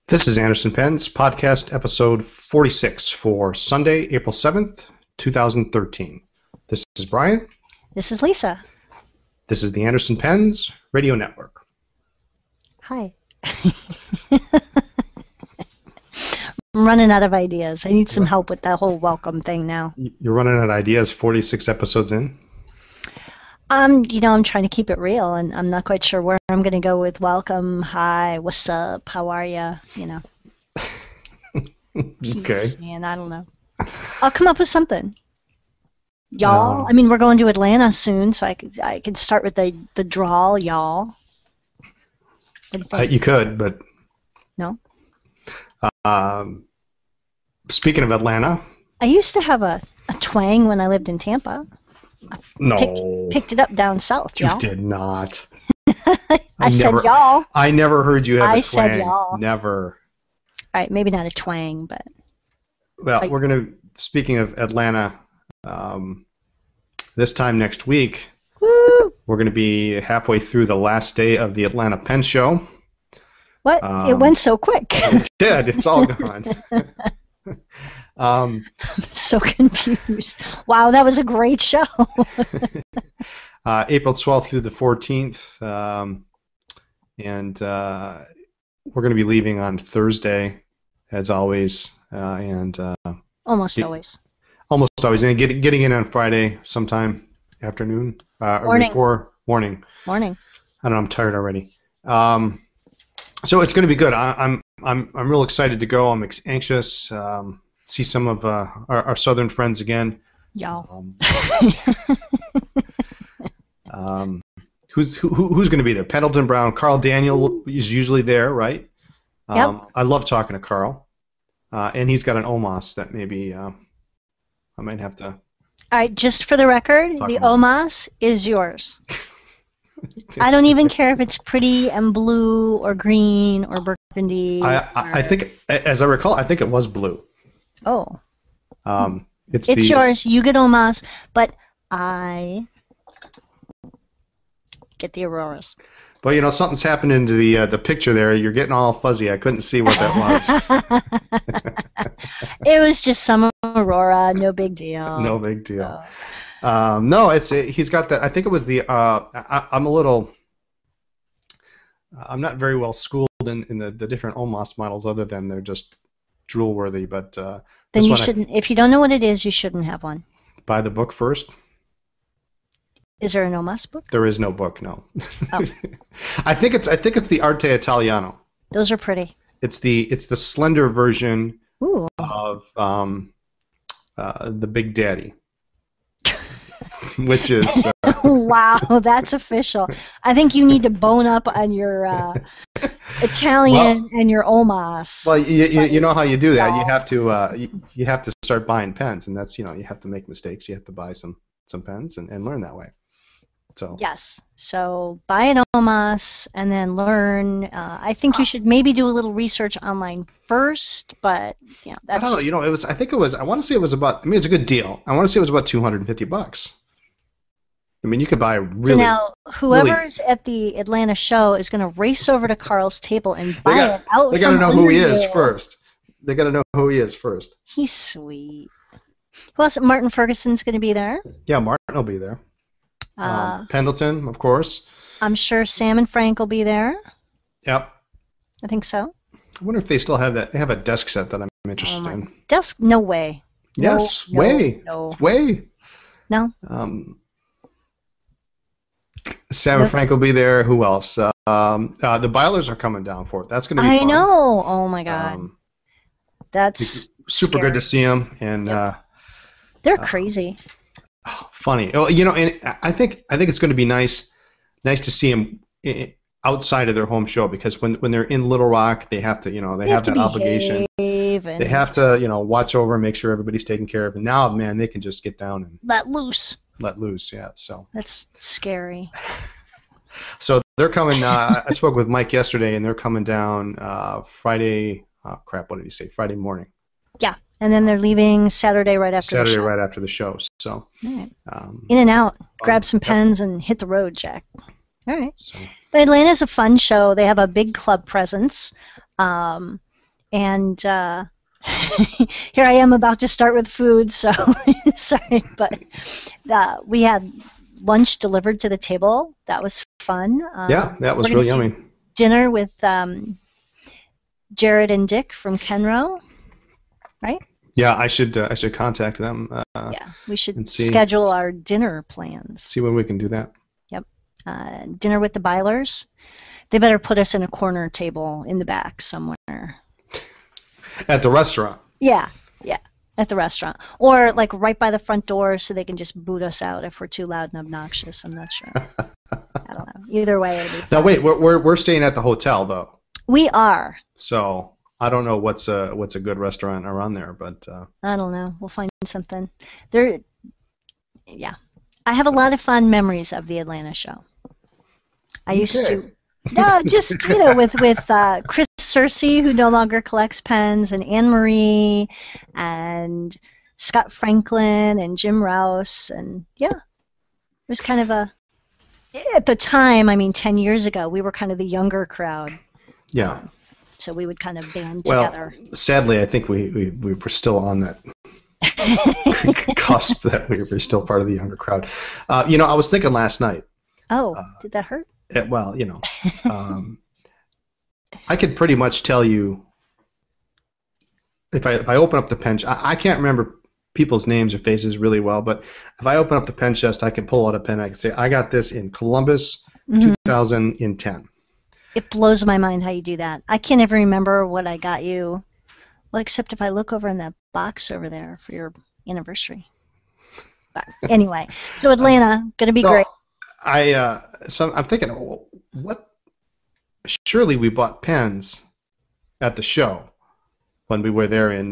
This is Anderson Penn's podcast episode 46 for Sunday, April 7th, 2013. This is Brian. This is Lisa. This is the Anderson Penn's Radio Network. Hi. I'm running out of ideas. I need some help with that whole welcome thing now. You're running out of ideas 46 episodes in? I'm trying to keep it real, and I'm not quite sure where I'm going to go with welcome, hi, what's up, how are ya, Peace, Okay. man, I don't know. I'll come up with something. Y'all, we're going to Atlanta soon, so I could start with the drawl, y'all. What do you think? You could, but... No? Speaking of Atlanta... I used to have a twang when I lived in Tampa. No. Picked it up down south, y'all. You did not. I said y'all. I never heard you have a twang. I said y'all. Never. All right, maybe not a twang, but... Well, we're going to... Speaking of Atlanta, this time next week, woo! We're going to be halfway through the last day of the Atlanta Penn Show. What? It went so quick. It did. It's all gone. I'm so confused. Wow, that was a great show. April 12th through the 14th. And we're going to be leaving on Thursday, as always. Almost always. Almost always. And getting in on Friday sometime afternoon. Morning. Or morning. Morning. I don't know. I'm tired already. So it's going to be good. I'm real excited to go. I'm anxious. See some of our southern friends again. Y'all. Who's going to be there? Pendleton Brown, Carl Daniel is usually there, right? Yep. I love talking to Carl, and he's got an OMAS that maybe I might have to. All right, just for the record, the OMAS is yours. I don't even care if it's pretty and blue or green or burgundy. I think, as I recall, I think it was blue. Oh. It's yours. You get OMAS, but I get the Auroras. Well, something's happening to the picture there. You're getting all fuzzy. I couldn't see what that was. It was just some Aurora. No big deal. No big deal. No, he's got that. I think it was the. I'm not very well schooled in the different OMAS models, other than they're just drool worthy. But then you shouldn't. If you don't know what it is, you shouldn't have one. Buy the book first. Is there an OMAS book? There is no book. No. Oh. I think it's the Arte Italiano. Those are pretty. It's the slender version Ooh. of the Big Daddy. Which is wow, that's official. I think you need to bone up on your Italian and your OMAS. Well, you know how you do that. You have to start buying pens, and that's you have to make mistakes. You have to buy some pens and learn that way. So yes, so buy an OMAS and then learn. I think you should maybe do a little research online first, but that's. I don't know. It was. I think it was. I want to say it was about. It's a good deal. I want to say it was about $250. You could buy really. So now, whoever's at the Atlanta show is going to race over to Carl's table and buy it out. They got to know who he is first. They got to know who he is first. He's sweet. Who else? Martin Ferguson's going to be there. Yeah, Martin will be there. Pendleton, of course. I'm sure Sam and Frank will be there. Yep. I think so. I wonder if they still have that. They have a desk set that I'm interested in. Desk? No way. Yes, no, way. No. Way. No. Sam and Frank will be there. Who else? The Bylers are coming down for it. That's going to be fun. I know. Oh my God. That's super scary. Good to see them, and they're crazy. Funny. And I think it's going to be nice to see them outside of their home show, because when they're in Little Rock, they have to they have that obligation. They have to watch over and make sure everybody's taken care of. And now, man, they can just get down and let loose. Yeah. So that's scary. So they're coming. I spoke with Mike yesterday, and they're coming down Friday. What did he say? Friday morning. Yeah, and then they're leaving Saturday right after the show. Right after the show. So right. In and out. Grab some pens and hit the road, Jack. All right. So. Atlanta's a fun show. They have a big club presence. And here I am about to start with food, so sorry, but we had lunch delivered to the table. That was fun. Yeah, that was really yummy. Dinner with Jared and Dick from Kenro, right? Yeah, I should contact them. Yeah, we should schedule our dinner plans. See when we can do that. Yep. Dinner with the Bylers. They better put us in a corner table in the back somewhere. At the restaurant. Yeah, at the restaurant. Or like right by the front door so they can just boot us out if we're too loud and obnoxious. I'm not sure. I don't know. Either way, it'll be fun. Now wait, we're staying at the hotel though. We are. So I don't know what's a good restaurant around there, but I don't know. We'll find something. Yeah. I have a lot of fond memories of the Atlanta show. I used to just with Chris Searcy, who no longer collects pens, and Anne Marie, and Scott Franklin, and Jim Rouse, and it was kind of at the time, 10 years ago, we were kind of the younger crowd. Yeah. So we would kind of band together. Well, sadly, I think we were still on that cusp that we were still part of the younger crowd. I was thinking last night. Oh, did that hurt? I could pretty much tell you if I open up the pen. I can't remember people's names or faces really well, but if I open up the pen chest, I can pull out a pen. I can say, I got this in Columbus, 2010. It blows my mind how you do that. I can't ever remember what I got you. Well, except if I look over in that box over there for your anniversary. But anyway, so Atlanta, going to be great. I'm thinking, what? Surely we bought pens at the show when we were there in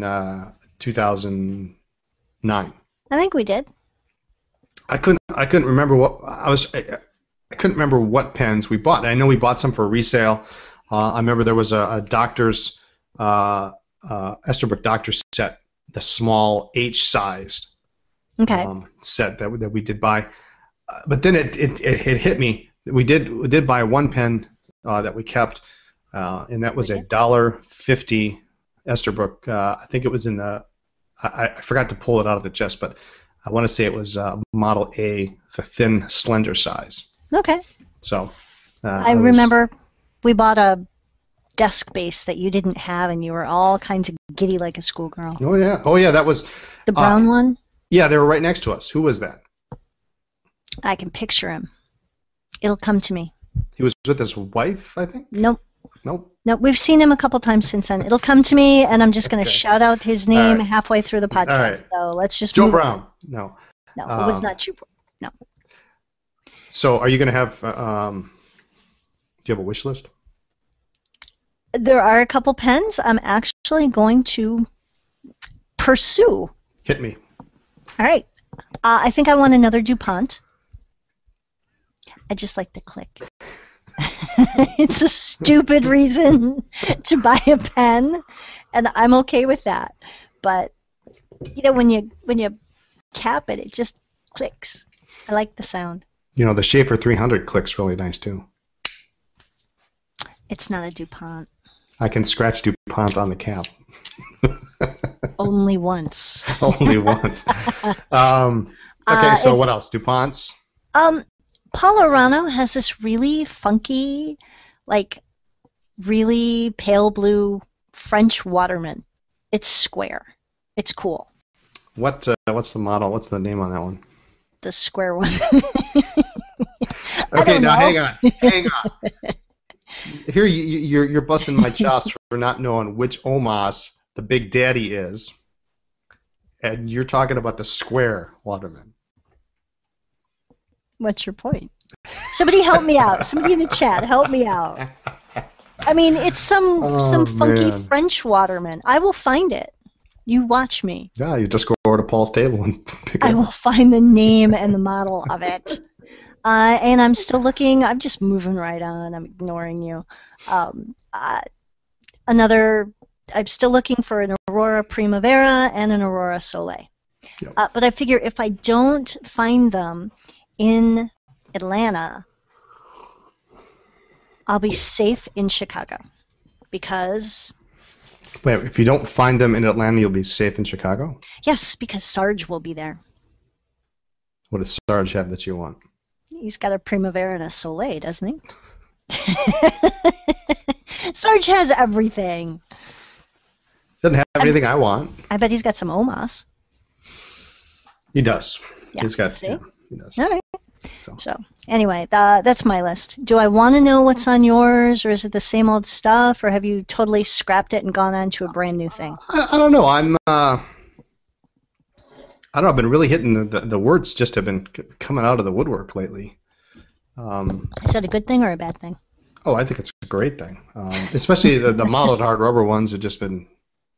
2009. I think we did. I couldn't remember what I couldn't remember what pens we bought. I know we bought some for resale. I remember there was a doctor's Esterbrook doctor's set, the small H-sized set that we did buy. But then it hit me. We did buy one pen that we kept, and that was $1.50 Esterbrook. I think it was in the. I forgot to pull it out of the chest, but I want to say it was Model A, the thin, slender size. Okay. So. I remember we bought a desk base that you didn't have, and you were all kinds of giddy like a schoolgirl. Oh yeah, that was the brown one. Yeah, they were right next to us. Who was that? I can picture him. It'll come to me. He was with his wife, I think? Nope. We've seen him a couple times since then. It'll come to me, and I'm just going to shout out his name halfway through the podcast. All right. So let's just Joe Brown. No, it was not Joe Brown. No. So are you going to have, do you have a wish list? There are a couple pens I'm actually going to pursue. Hit me. All right. I think I want another DuPont. I just like the click. It's a stupid reason to buy a pen, and I'm okay with that. But when you cap it, it just clicks. I like the sound. The Schaefer 300 clicks really nice too. It's not a DuPont. I can scratch DuPont on the cap. Only once. Only once. Okay, so what else? DuPonts? Paul Arano has this really funky, really pale blue French Waterman. It's square. It's cool. What's the model? What's the name on that one? The square one. Okay, now hang on. Here you're busting my chops for not knowing which Omas the Big Daddy is, and you're talking about the square Waterman. What's your point? Somebody help me out. Somebody in the chat, help me out. It's some funky French Waterman. I will find it. You watch me. Yeah, you just go over to Paul's table and pick it up. I will find the name and the model of it. And I'm still looking. I'm just moving right on. I'm ignoring you. I'm still looking for an Aurora Primavera and an Aurora Soleil. Yep. But I figure if I don't find them in Atlanta, I'll be safe in Chicago because Wait, if you don't find them in Atlanta, you'll be safe in Chicago? Yes, because Sarge will be there. What does Sarge have that you want? He's got a Primavera and a Soleil, doesn't he? Sarge has everything. Doesn't have everything I want. I bet he's got some Omas. He does. Yeah. He's got. See? Yeah, he does. All right. So anyway, that's my list. Do I want to know what's on yours, or is it the same old stuff, or have you totally scrapped it and gone on to a brand new thing? I don't know. I don't know. I've been really hitting the words. Just have been coming out of the woodwork lately. Is that a good thing or a bad thing? Oh, I think it's a great thing. Especially the modeled hard rubber ones have just been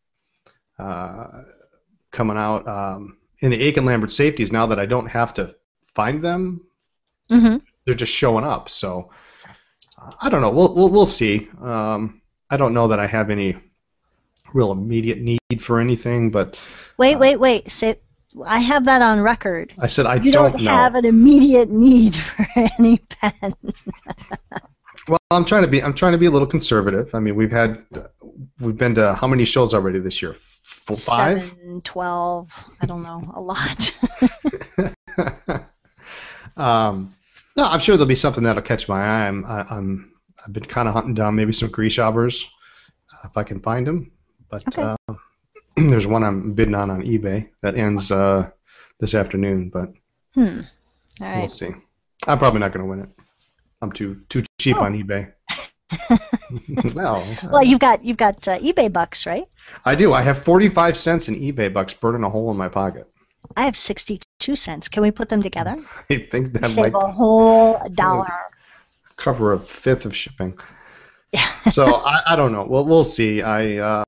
coming out. In the Aiken Lambert safeties, now that I don't have to find them, they're just showing up. So I don't know. We'll see. I don't know that I have any real immediate need for anything, but wait. Say, I have that on record. I said you don't have an immediate need for any pen. Well, I'm trying to be a little conservative. I mean, we've been to how many shows already this year? 5? 7, 12, I don't know, a lot. No, I'm sure there'll be something that'll catch my eye. I've been kind of hunting down maybe some Grishabers if I can find them. But okay. There's one I'm bidding on eBay that ends this afternoon. But all right. We'll see. I'm probably not going to win it. I'm too cheap on eBay. Well, you've got eBay bucks, right? I do. I have 45 cents in eBay bucks burning a hole in my pocket. I have 62 cents. Can we put them together? I think that save a whole $1. Cover a fifth of shipping. Yeah. So I don't know. Well, we'll see. I've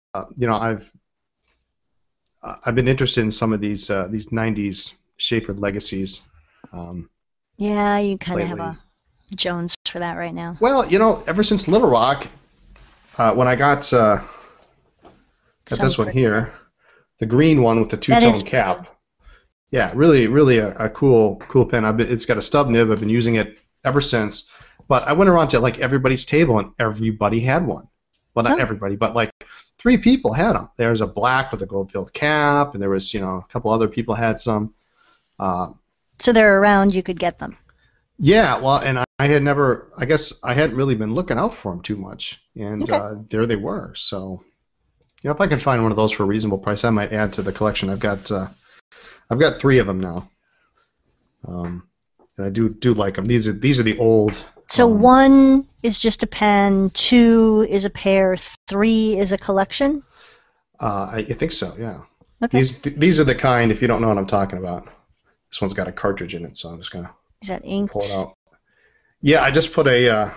been interested in some of these 90s Schaefer legacies. Yeah, you kind of have a Jones for that right now. Well, ever since Little Rock, when I got this one here, the green one with the two-tone cap. Cool. Yeah, really, really a cool pen. It's got a stub nib. I've been using it ever since. But I went around to like everybody's table, and everybody had one. Well, not everybody, but like 3 people had them. There's a black with a gold-filled cap, and there was a couple other people had some. So they're around. You could get them. Yeah, well, and I had never. I guess I hadn't really been looking out for them too much, and there they were. So, if I can find one of those for a reasonable price, I might add to the collection. I've got 3 of them now, and I do like them. These are the old. So 1 is just a pen, 2 is a pair, 3 is a collection. I think so. Yeah. Okay. These are the kind. If you don't know what I'm talking about, this one's got a cartridge in it, so I'm just gonna. Is that inked? Pull it out. Yeah, I just put a.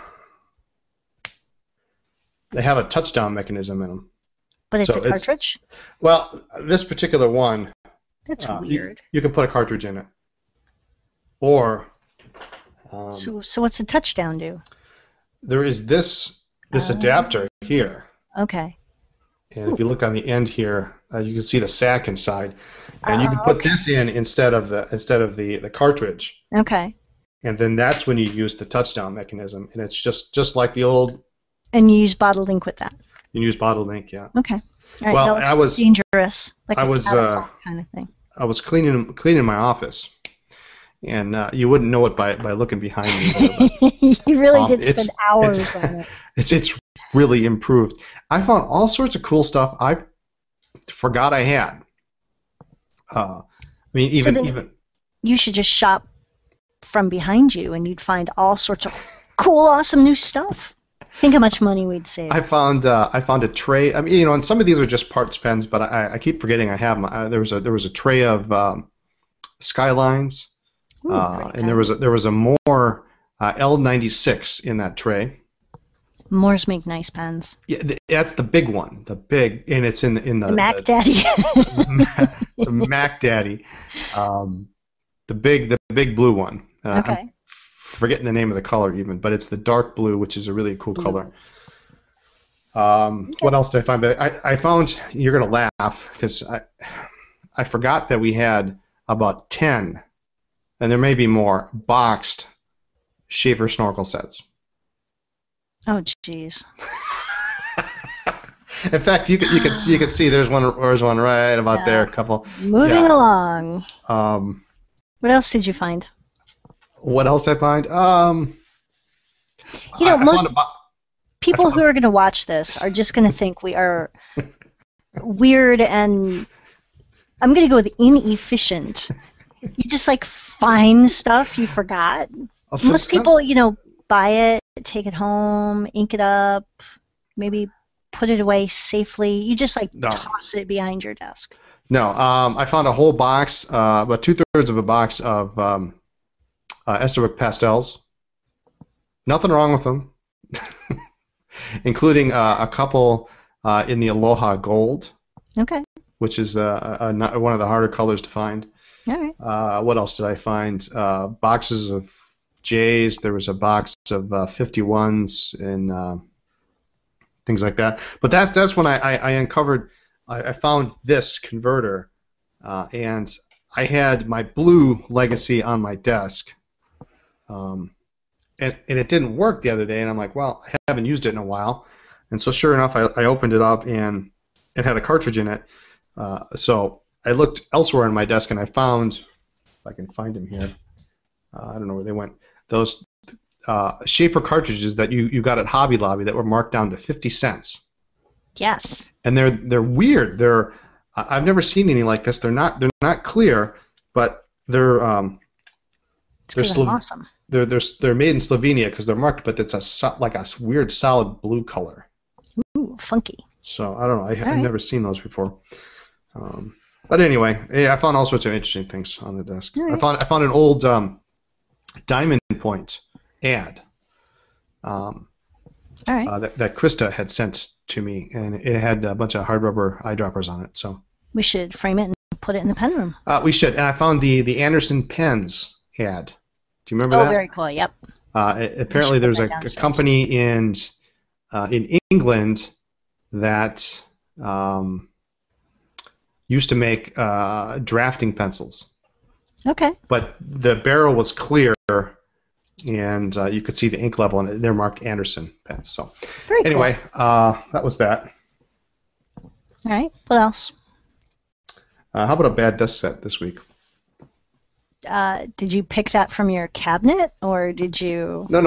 They have a touchdown mechanism in them. But it's a cartridge? Well, this particular one. That's weird. You can put a cartridge in it. Or. So what's the touchdown do? There is this adapter here. Okay. And if you look on the end here, you can see the sack inside, and you can put this in instead of the cartridge. Okay. And then that's when you use the touchdown mechanism, and it's just like the old. And you use bottled ink with that. You use bottled ink, yeah. Okay. All right, well, I was dangerous. Like I was kind of thing. I was cleaning my office, and you wouldn't know it by looking behind me. You really did spend hours on it. It's really improved. I found all sorts of cool stuff I forgot I had. I mean, even you should just shop from behind you, and you'd find all sorts of cool, awesome new stuff. Think how much money we'd save. I found a tray. I mean, and some of these are just parts pens, but I keep forgetting I have them. There was a tray of Skylines, and there was a Moore L96 in that tray. Moores make nice pens. Yeah, that's the big one. And it's in the Mac Daddy. The Mac Daddy, the big blue one. Okay. I'm forgetting the name of the color even, but it's the dark blue, which is a really cool color. What else did I find? I found, you're gonna laugh because I forgot that we had about 10, and there may be more, boxed Schaefer snorkel sets. Oh, jeez. In fact, you could see there's one right about there. A couple. Moving along. Um, what else did you find? What else I find? Most people who are going to watch this are just going to think we are weird and I'm going to go with inefficient. You just like find stuff you forgot. Most people, buy it, take it home, ink it up, maybe put it away safely. You just toss it behind your desk. No, I found a whole box, about 2/3 of a box of Esterbrook pastels. Nothing wrong with them, including a couple in the Aloha Gold. Okay. Which is one of the harder colors to find. All right. What else did I find? Boxes of J's. There was a box of 51s and things like that. But that's when I uncovered. I found this converter, and I had my blue Legacy on my desk, and it didn't work the other day. And I'm like, well, I haven't used it in a while. And so sure enough, I opened it up and it had a cartridge in it. So I looked elsewhere on my desk and I found, if I can find them here, I don't know where they went, those Schaefer cartridges that you got at Hobby Lobby that were marked down to 50 cents. Yes. And they're weird. I've never seen any like this. They're not clear, but they're awesome. They're made in Slovenia because they're marked, but it's like a weird solid blue color. Ooh, funky. So I don't know. I've never seen those before. But anyway, I found all sorts of interesting things on the desk. Right. I found an old Diamond Point ad that Krista had sent to me, and it had a bunch of hard rubber eyedroppers on it. So we should frame it and put it in the pen room. We should. And I found the Anderson pens ad. Do you remember that? Oh, very cool. Yep. Apparently, there's a company in England that used to make drafting pencils. Okay. But the barrel was clear, and you could see the ink level, and they're marked Anderson pens. So anyway, cool. That was that. All right. What else? How about a bad desk set this week? Did you pick that from your cabinet, or did you? No.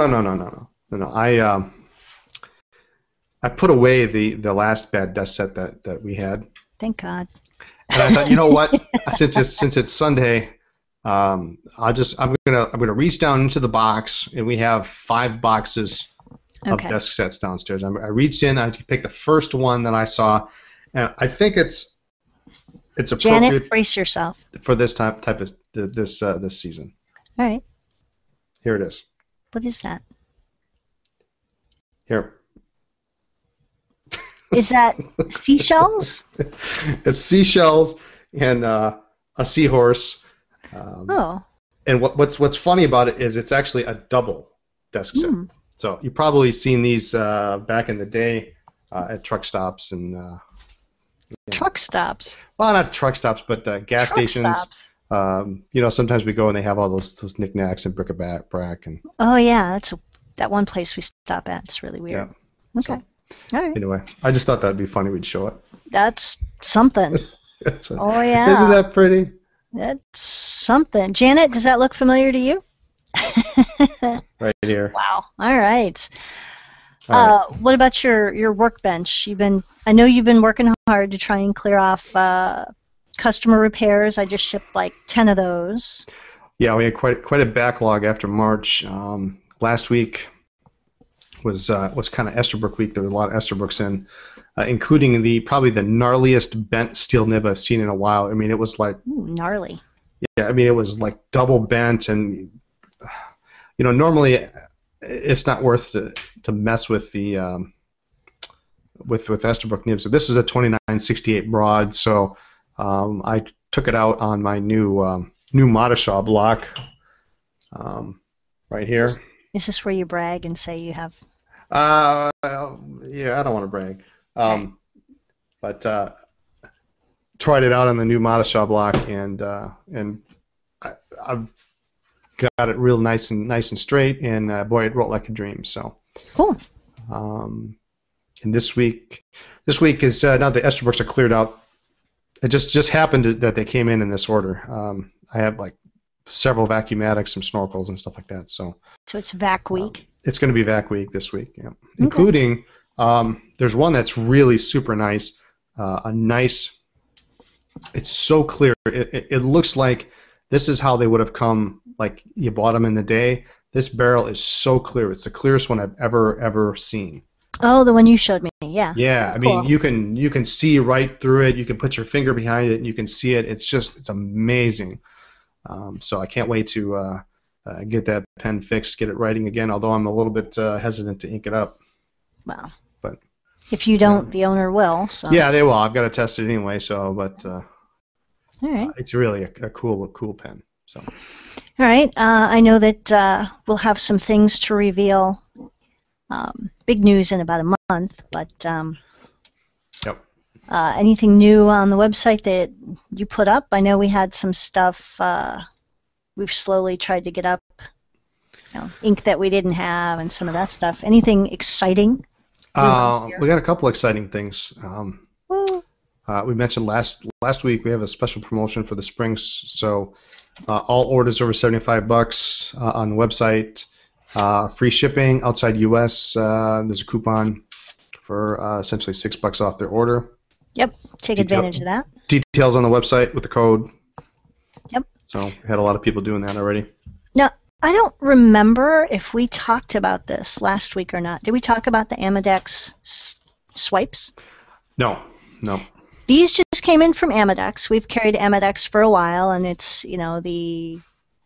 I put away the last bad desk set that we had. Thank God. And I thought, you know what? since it's Sunday, I'm gonna reach down into the box, and we have 5 boxes of desk sets downstairs. I reached in, I picked the first one that I saw, and I think it's appropriate. Janet, brace yourself for this type of this season. All right. Here it is. What is that? Here. Is that seashells? It's seashells and a seahorse. And what's funny about it is it's actually a double desk set. So you've probably seen these back in the day at truck stops and. Truck stops. Well, not truck stops, but gas stations. Stops. Sometimes we go and they have all those knickknacks and bric-a-brac and. Oh yeah, that's that one place we stop at. It's really weird. Yeah. Okay. All right. Anyway, I just thought that'd be funny. We'd show it. That's something. Oh yeah. Isn't that pretty? That's something. Janet, does that look familiar to you? Right here. Wow. All right. What about your workbench? I know you've been working hard to try and clear off customer repairs. I just shipped like 10 of those. Yeah, we had quite a backlog after March. Last week was kind of Esterbrook week. There were a lot of Esterbrook's in, including probably the gnarliest bent steel nib I've seen in a while. I mean, it was like gnarly. Yeah, I mean, it was like double bent, and normally it's not worth to mess with the with Esterbrook nibs. So this is a 2968 broad, so I took it out on my new Madashaw block right here. Is this where you brag and say you have? Yeah, I don't want to brag, but tried it out on the new Madashaw block, and I've got it real nice and straight, and boy, it wrote like a dream. So cool. And this week is now the Esterbrookes are cleared out. It just happened that they came in this order. I have like several Vacuumatics, some snorkels, and stuff like that. So it's Vac Week. It's going to be Vac Week this week, yeah. Okay. Including there's one that's really super nice. It's so clear. It looks like this is how they would have come. Like you bought them in the day. This barrel is so clear. It's the clearest one I've ever seen. Oh, the one you showed me. Yeah. Yeah, I mean, you can see right through it. You can put your finger behind it, and you can see it. It's amazing. So I can't wait to get that pen fixed, get it writing again. Although I'm a little bit hesitant to ink it up. Well, but if you don't, the owner will. So yeah, they will. I've got to test it anyway. So, but all right, it's really a cool pen. So, all right. I know that we'll have some things to reveal. Big news in about a month, but yep. Anything new on the website that you put up? I know we had some stuff. We've slowly tried to get up, ink that we didn't have, and some of that stuff. Anything exciting? We got a couple exciting things. We mentioned last week we have a special promotion for the springs. So all orders over $75 on the website. Free shipping outside U.S. There's a coupon for essentially $6 off their order. Yep, take advantage of that. Details on the website with the code. Yep. So we had a lot of people doing that already. Now, I don't remember if we talked about this last week or not. Did we talk about the Amadex swipes? No. These just came in from Amadex. We've carried Amadex for a while, and it's the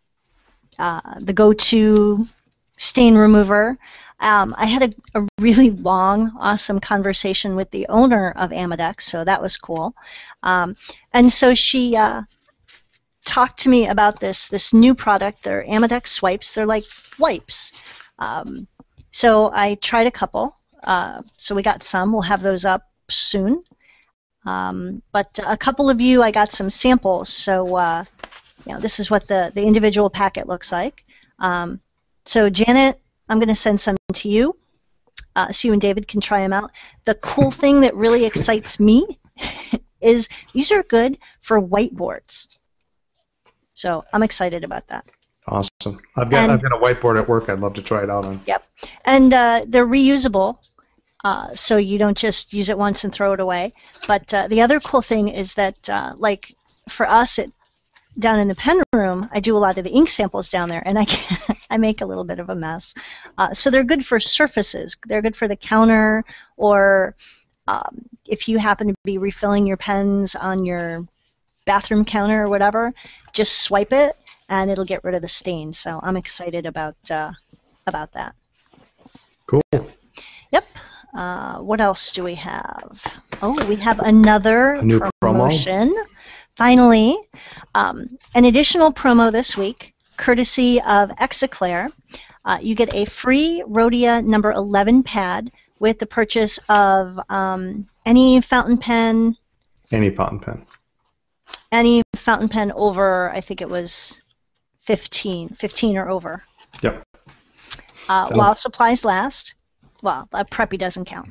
go-to stain remover. I had a really long, awesome conversation with the owner of Amadex, so that was cool. And so she talked to me about this new product. They're Amadex swipes. They're like wipes. So I tried a couple. So we got some. We'll have those up soon. But a couple of you, I got some samples. So this is what the individual packet looks like. So Janet, I'm going to send some to you so you and David can try them out. The cool thing that really excites me is these are good for whiteboards. So I'm excited about that. Awesome. I've got a whiteboard at work I'd love to try it out on. Yep. And they're reusable, so you don't just use it once and throw it away. But the other cool thing is that, like for us down in the pen room, I do a lot of the ink samples down there, and I make a little bit of a mess. So they're good for surfaces. They're good for the counter, or if you happen to be refilling your pens on your bathroom counter or whatever, just swipe it, and it'll get rid of the stain. So I'm excited about that. Cool. Yep. What else do we have? Oh, we have a new promotion. Finally, an additional promo this week, courtesy of Exiclair. You get a free Rhodia number 11 pad with the purchase of any fountain pen. Any fountain pen. Any fountain pen over, I think it was 15 or over. Yep. While supplies last. Well, a preppy doesn't count.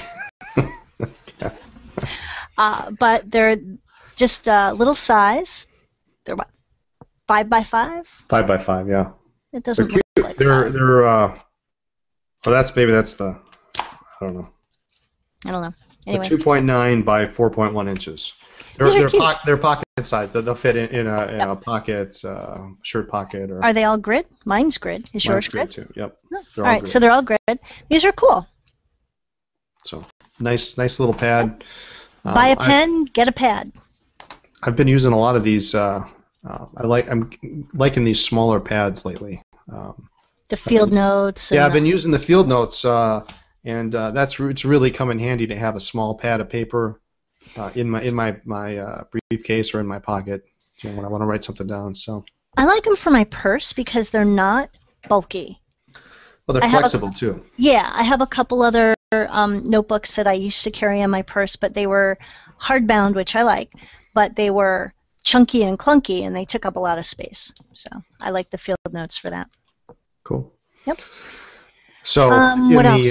But they're just a little size. They're what, 5x5? 5x5, yeah. It doesn't look like they're well, that's the, I don't know. Anyway. 2.9 by 4.1 inches. They're pocket size. They'll fit in a pocket, shirt pocket. Or are they all grid? Mine's grid. Is yours grid? Too. Yep. Oh. All right, grid. So they're all grid. These are cool. So nice little pad. Buy a pen, get a pad. I've been using a lot of these. I'm liking these smaller pads lately. The field notes. Yeah, I've been using the field notes, and it's really come in handy to have a small pad of paper in my briefcase or in my pocket when I want to write something down. So I like them for my purse because they're not bulky. Well, they're flexible too. Yeah, I have a couple other notebooks that I used to carry in my purse, but they were hardbound, which I like, but they were chunky and clunky, and they took up a lot of space. So I like the field notes for that. Cool. Yep. So what else?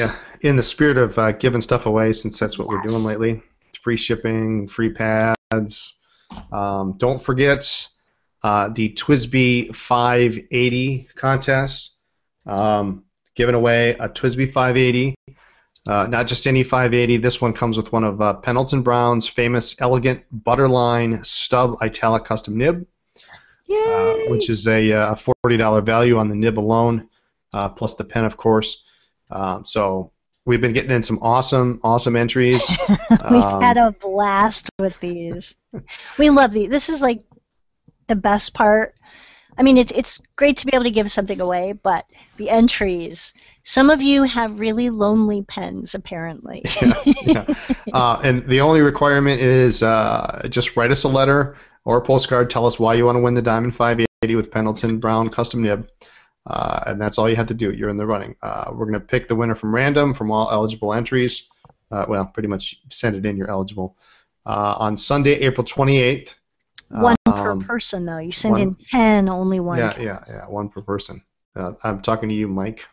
in the spirit of giving stuff away, since that's what we're doing lately, free shipping, free pads. Don't forget the TWSBI 580 contest. Giving away a TWSBI 580. Not just any 580. This one comes with one of Pendleton Brown's famous elegant butterline stub italic custom nib, which is a $40 value on the nib alone, plus the pen, of course. So we've been getting in some awesome entries. We've had a blast with these. We love these. This is like the best part. I mean, it's great to be able to give something away, but the entries. Some of you have really lonely pens, apparently. Yeah. And the only requirement is just write us a letter or a postcard. Tell us why you want to win the Diamond 580 with Pendleton Brown custom nib. And that's all you have to do. You're in the running. We're going to pick the winner from random from all eligible entries. Well, pretty much send it in. You're eligible. On Sunday, April 28th. One per person, though. You send in 10, only one. Yeah, one per person. I'm talking to you, Mike.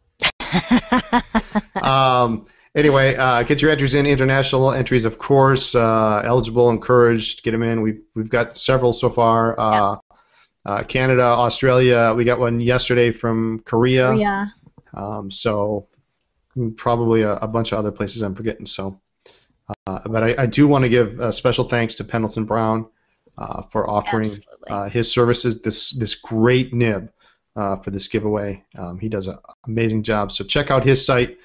Anyway, get your entries in. International entries, of course. Eligible, encouraged. Get them in. We've got several so far. Canada, Australia. We got one yesterday from Korea. So probably a bunch of other places I'm forgetting. So, but I do want to give special thanks to Pendleton Brown for offering his services. This great nib for this giveaway. He does an amazing job. So check out his site.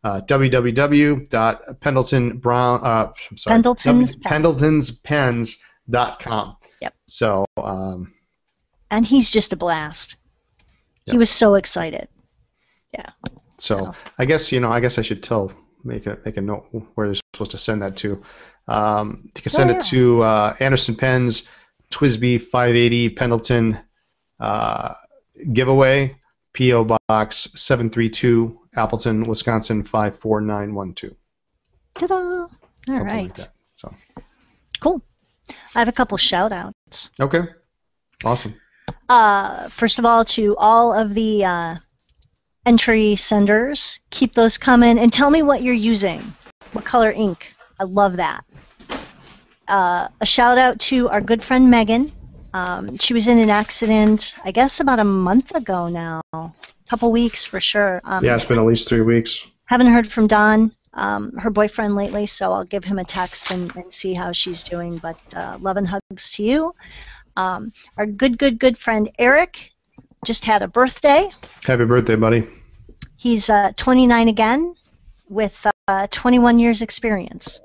pendletonspens.com. Yep. So and he's just a blast. Yep. He was so excited. Yeah. So I guess I should make a note where they're supposed to send that to. You can send it to Anderson Pens, TWSBI 580 Pendleton giveaway, P.O. Box 732, Appleton, Wisconsin 54912. Ta-da! All Something right. like that. So. Cool. I have a couple shout-outs. Okay. Awesome. First of all, to all of the entry senders, keep those coming, and tell me what you're using. What color ink? I love that. A shout-out to our good friend Megan. She was in an accident, I guess, about a month ago now. A couple weeks for sure. Yeah, it's been at least 3 weeks. Haven't heard from Don, her boyfriend, lately, so I'll give him a text and see how she's doing. But love and hugs to you. Our good friend Eric just had a birthday. Happy birthday, buddy. He's 29 again with 21 years experience.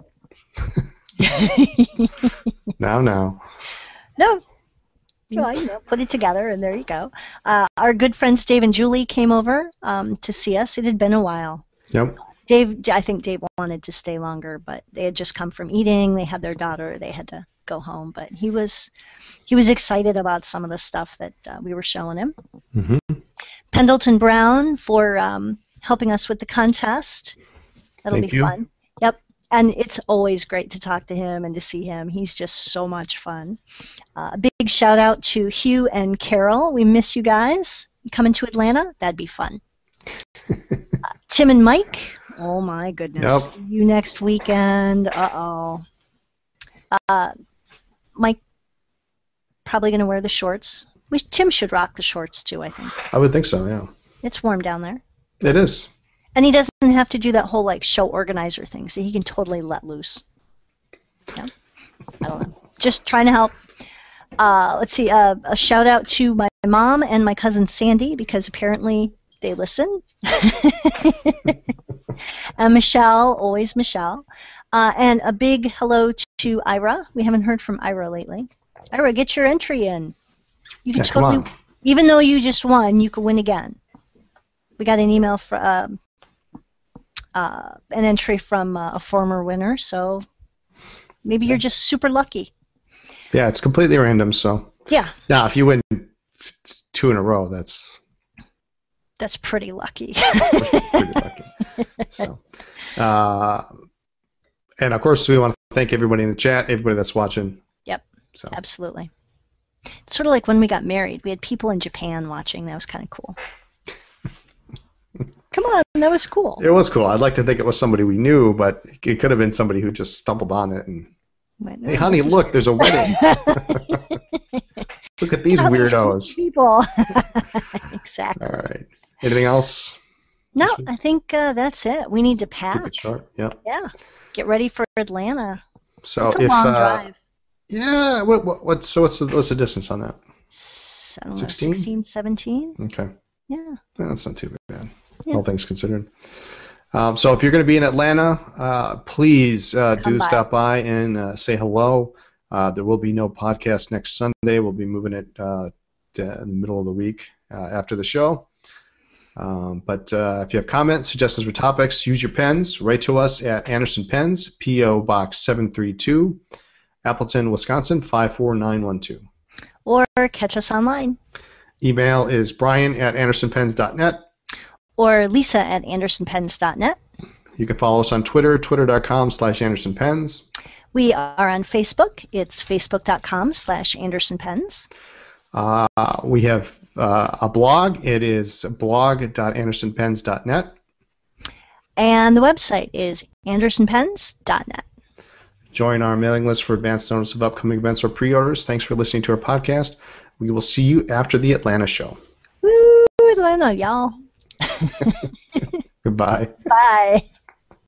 Now. No. Well, put it together, and there you go. Our good friends Dave and Julie came over to see us. It had been a while. Yep. I think Dave wanted to stay longer, but they had just come from eating. They had their daughter. They had to go home, but he was excited about some of the stuff that we were showing him. Mm-hmm. Pendleton Brown for helping us with the contest. That'll be fun. Yep. And it's always great to talk to him and to see him. He's just so much fun. A big shout out to Hugh and Carol. We miss you guys. You coming to Atlanta? That'd be fun. Tim and Mike. Oh my goodness. Yep. You next weekend. Mike probably going to wear the shorts. Tim should rock the shorts too, I think. I would think so, yeah. It's warm down there. It is. And he doesn't have to do that whole show organizer thing, so he can totally let loose. Yeah. I don't know. Just trying to help. Let's see, a shout out to my mom and my cousin Sandy, because apparently they listen. And Michelle, always Michelle. And a big hello to Ira. We haven't heard from Ira lately. Ira, get your entry in. You can totally, even though you just won, you could win again. We got an email for an entry from a former winner, so maybe you're just super lucky. Yeah, it's completely random. So yeah. Now, if you win 2 in a row, that's pretty lucky. pretty lucky. So, and of course, we want to thank everybody in the chat, everybody that's watching. Yep. So absolutely. It's sort of like when we got married. We had people in Japan watching. That was kind of cool. Come on, that was cool. It was cool. I'd like to think it was somebody we knew, but it could have been somebody who just stumbled on it and, hey, honey, look, there's a wedding. Look at these weirdos. People. Exactly. All right. Anything else? No, I think that's it. We need to pack. Keep it short. Yeah. Yeah. Get ready for Atlanta. So it's a long drive. Yeah. What's the distance on that? 16, 17. Okay. Yeah. That's not too bad. Yeah. All things considered. So if you're going to be in Atlanta, please do stop by and say hello. There will be no podcast next Sunday. We'll be moving it in the middle of the week after the show. But if you have comments, suggestions for topics, use your pens. Write to us at Anderson Pens, P.O. Box 732, Appleton, Wisconsin 54912. Or catch us online. Email is brian@andersonpens.net. Or lisa@andersonpens.net. You can follow us on Twitter, twitter.com/AndersonPens. We are on Facebook. It's facebook.com/AndersonPens. We have a blog. It is blog.andersonpens.net. And the website is andersonpens.net. Join our mailing list for advance notice of upcoming events or pre-orders. Thanks for listening to our podcast. We will see you after the Atlanta show. Woo, Atlanta, y'all. Goodbye. Bye.